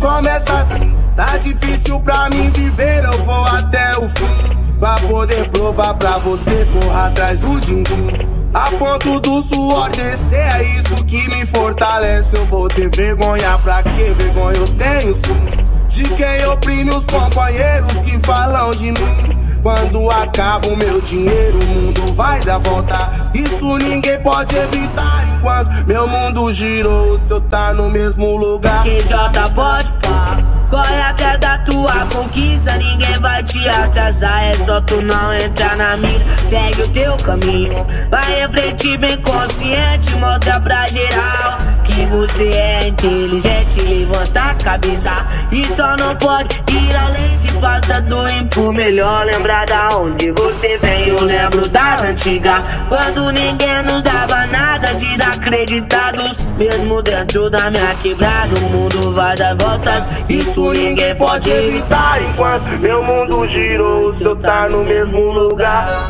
começa assim. Tá difícil pra mim viver, eu vou até o fim. Pra poder provar pra você, corra atrás do din-din. A ponto do suor descer, é isso que me fortalece. Eu vou ter vergonha pra quê? Vergonha eu tenho sim. De quem oprime os companheiros que falam de mim. Quando acaba o meu dinheiro, o mundo vai dar volta. Isso ninguém pode evitar. Enquanto meu mundo girou, o seu tá no mesmo lugar. QJ pode pá, corre até da tua conquista. Ninguém vai te atrasar, é só tu não entrar na mira. Segue o teu caminho, vai em frente bem consciente. Mostra pra geral que você é inteligente. Levanta a cabeça e só não pode ir além. Se passa do ímpio, melhor lembrar da onde você vem. Eu lembro das antigas, quando ninguém nos dava nada. Desacreditados, mesmo dentro da minha quebrada. O mundo vai dar voltas, isso ninguém pode evitar. Enquanto meu mundo girou, o seu tá no mesmo lugar.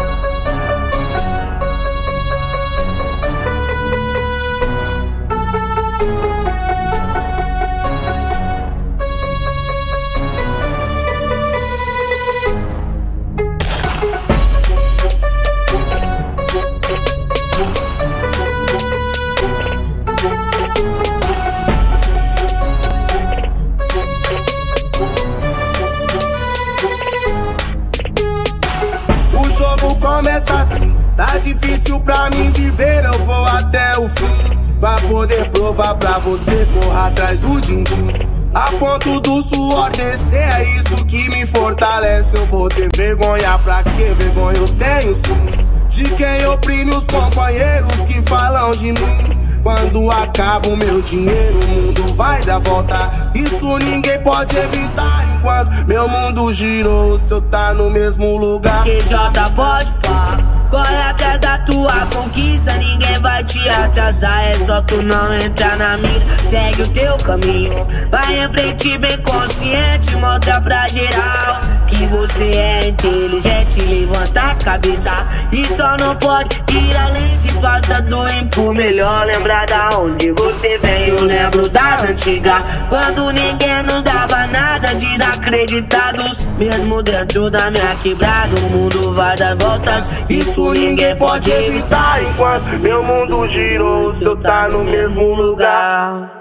Começa assim, tá difícil pra mim viver, eu vou até o fim. Pra poder provar pra você, corra atrás do din-din. A ponto do suor descer, é isso que me fortalece. Eu vou ter vergonha pra quê? Vergonha eu tenho sim. De quem oprime os companheiros que falam de mim. Quando acaba o meu dinheiro, o mundo vai dar volta. Isso ninguém pode evitar. Enquanto meu mundo girou, o seu tá no mesmo lugar. QJ pode pá, corre até da tua conquista. Ninguém vai te atrasar, é só tu não entrar na mira. Segue o teu caminho, vai em frente bem consciente. Mostra pra geral que você é inteligente. Levanta a cabeça e só não pode ir além. Se passa do ímpio, melhor lembrar da onde você vem. Eu lembro das antigas, quando ninguém nos dava nada. Desacreditados, mesmo dentro da minha quebrada. O mundo vai dar voltas, isso ninguém pode evitar. Enquanto meu mundo girou, o seu tá no mesmo lugar.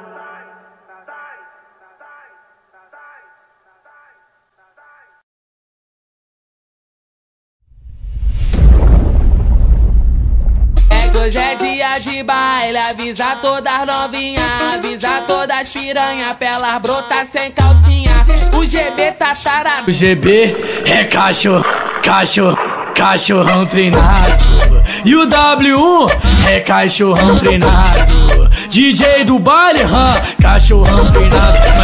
Hoje é dia de baile, avisa todas novinhas, avisa todas piranha, pra elas brotar sem calcinha. O GB tá tarado. O GB é cachorrão treinado. E o W1 é cachorrão treinado. DJ do baile, cachorrão treinado.